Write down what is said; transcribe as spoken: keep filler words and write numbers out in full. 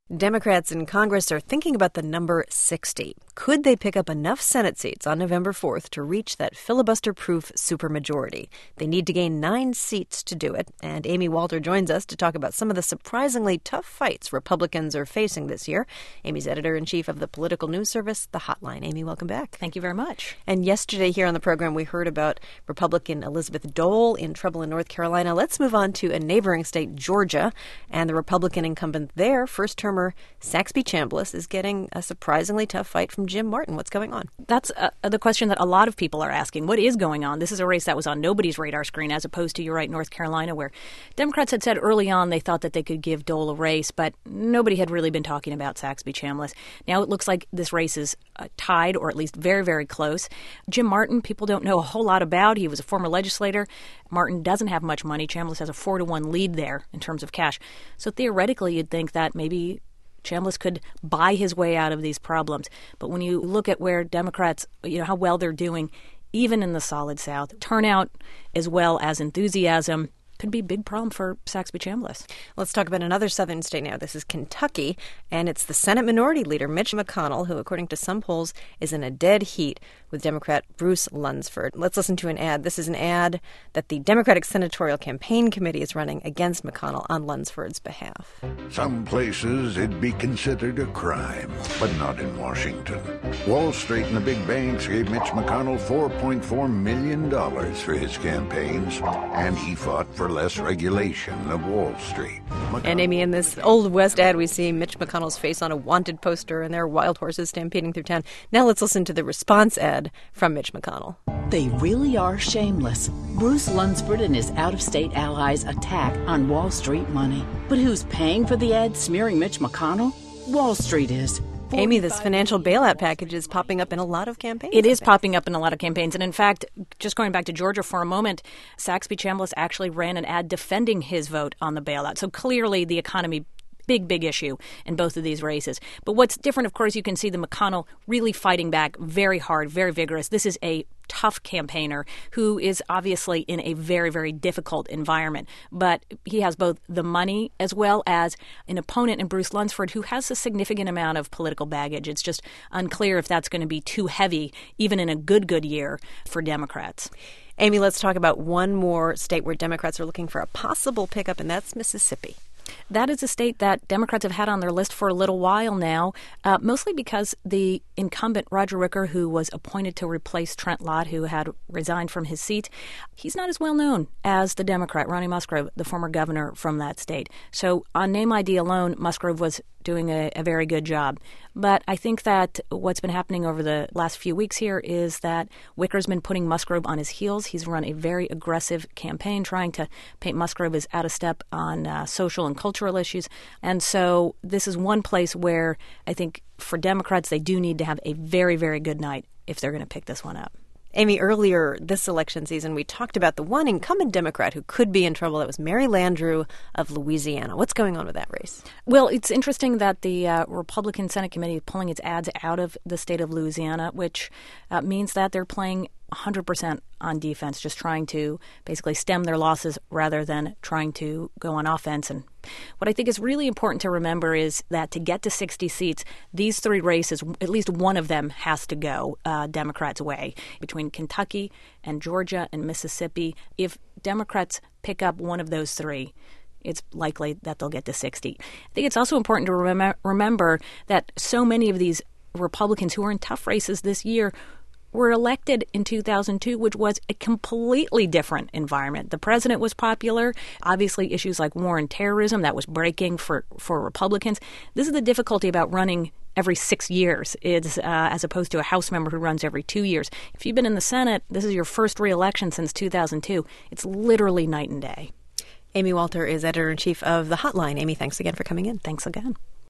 Democrats in Congress are thinking about the number sixty. Could they pick up enough Senate seats on November fourth to reach that filibuster-proof supermajority? They need to gain nine seats to do it, and Amy Walter joins us to talk about some of the surprisingly tough fights Republicans are facing this year. Amy's editor-in-chief of the political news service, The Hotline. Amy, welcome back. Thank you very much. And yesterday here on the program, we heard about Republican Elizabeth Dole in trouble in North Carolina. Let's move on to a neighboring state, Georgia, and the Republican incumbent there, first-term Saxby Chambliss, is getting a surprisingly tough fight from Jim Martin. What's going on? That's uh, the question that a lot of people are asking. What is going on? This is a race that was on nobody's radar screen, as opposed to, you're right, North Carolina, where Democrats had said early on they thought that they could give Dole a race, but nobody had really been talking about Saxby Chambliss. Now it looks like this race is uh, tied, or at least very, very close. Jim Martin, people don't know a whole lot about. He was a former legislator. Martin doesn't have much money. Chambliss has a four to one lead there in terms of cash. So theoretically, you'd think that maybe Chambliss could buy his way out of these problems. But when you look at where Democrats, you know, how well they're doing, even in the solid South, turnout as well as enthusiasm could be a big problem for Saxby Chambliss. Let's talk about another southern state now. This is Kentucky, and it's the Senate Minority Leader, Mitch McConnell, who, according to some polls, is in a dead heat with Democrat Bruce Lunsford. Let's listen to an ad. This is an ad that the Democratic Senatorial Campaign Committee is running against McConnell on Lunsford's behalf. Some places it'd be considered a crime, but not in Washington. Wall Street and the big banks gave Mitch McConnell four point four million dollars for his campaigns, and he fought for less regulation of Wall Street. McConnell. And Amy, in this Old West ad, we see Mitch McConnell's face on a wanted poster, and there are wild horses stampeding through town. Now let's listen to the response ad from Mitch McConnell. They really are shameless. Bruce Lunsford and his out-of-state allies' attack on Wall Street money. But who's paying for the ad smearing Mitch McConnell? Wall Street is. Amy, this financial bailout package is popping up in a lot of campaigns. It is popping up in a lot of campaigns. And in fact, just going back to Georgia for a moment, Saxby Chambliss actually ran an ad defending his vote on the bailout. So clearly the economy, big, big issue in both of these races. But what's different, of course, you can see the McConnell really fighting back very hard, very vigorous. This is a tough campaigner who is obviously in a very, very difficult environment. But he has both the money as well as an opponent in Bruce Lunsford who has a significant amount of political baggage. It's just unclear if that's going to be too heavy, even in a good, good year for Democrats. Amy, let's talk about one more state where Democrats are looking for a possible pickup, and that's Mississippi. That is a state that Democrats have had on their list for a little while now, uh, mostly because the incumbent, Roger Wicker, who was appointed to replace Trent Lott, who had resigned from his seat, he's not as well known as the Democrat, Ronnie Musgrove, the former governor from that state. So on name I D alone, Musgrove was doing a, a very good job. But I think that what's been happening over the last few weeks here is that Wicker's been putting Musgrove on his heels. He's run a very aggressive campaign trying to paint Musgrove as out of step on uh, social and cultural issues. And so this is one place where I think for Democrats, they do need to have a very, very good night if they're going to pick this one up. Amy, earlier this election season, we talked about the one incumbent Democrat who could be in trouble. That was Mary Landrieu of Louisiana. What's going on with that race? Well, it's interesting that the uh, Republican Senate Committee is pulling its ads out of the state of Louisiana, which uh, means that they're playing one hundred percent on defense, just trying to basically stem their losses rather than trying to go on offense. And what I think is really important to remember is that to get to sixty seats, these three races, at least one of them has to go uh, Democrats' way. Between Kentucky and Georgia and Mississippi, if Democrats pick up one of those three, it's likely that they'll get to sixty. I think it's also important to rem- remember that so many of these Republicans who are in tough races this year were elected in two thousand two, which was a completely different environment. The president was popular. Obviously, issues like war and terrorism, that was breaking for, for Republicans. This is the difficulty about running every six years, is, uh, as opposed to a House member who runs every two years. If you've been in the Senate, this is your first re-election since two thousand two. It's literally night and day. Amy Walter is editor-in-chief of The Hotline. Amy, thanks again for coming in. Thanks again.